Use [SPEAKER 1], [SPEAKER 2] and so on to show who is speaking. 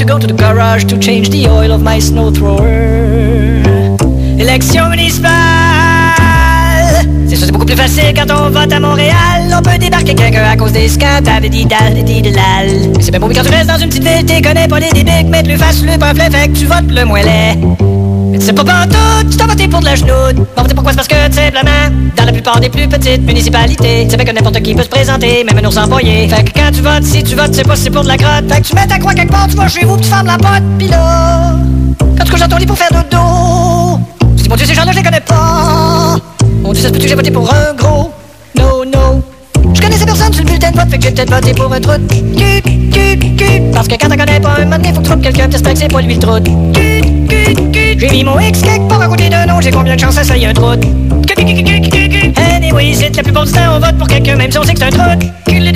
[SPEAKER 1] to go to the garage to change the oil of my snow thrower. Élection municipale, c'est sûr c'est beaucoup plus facile quand on vote à Montréal. On peut débarquer quelqu'un à cause des scandales, des didal, des didalal. Mais c'est bien beau, mais quand tu restes dans une petite ville, t'es connais pas les débics, mais plus facile le pamphlet, fait que tu votes le moins laid. Mais tu sais pas pantoute, tu t'as voté pour de la genoude. Bon, voter pourquoi? C'est parce que, tout simplement, dans la plupart des plus petites municipalités, tu sais bien que n'importe qui peut se présenter, même un ours employé. Fait que quand tu votes, si tu votes, tu sais pas si c'est pour de la crotte. Fait que tu mets ta croix quelque part, tu vas chez vous, pis tu fermes la porte, pis là, quand tu couches dans ton lit pour faire dodo, tu dis, mon Dieu, ces gens-là, je les connais pas. Mon Dieu, ça se peut-tu que j'ai voté pour un gros? No, no. Je connaissais personne sur le bulletin de vote, fait que j'ai peut-être voté pour un trou. Parce que quand t'en connais pas un moment donné, faut que tu trouves quelqu'un, t'espères que c'est pas lui le trou. J'ai mis mon X quelque part à côté d'un nom, j'ai combien de chances ça y a un trou. Anyway, c'est la plupart du temps, on vote pour quelqu'un, même si on sait que c'est un trou.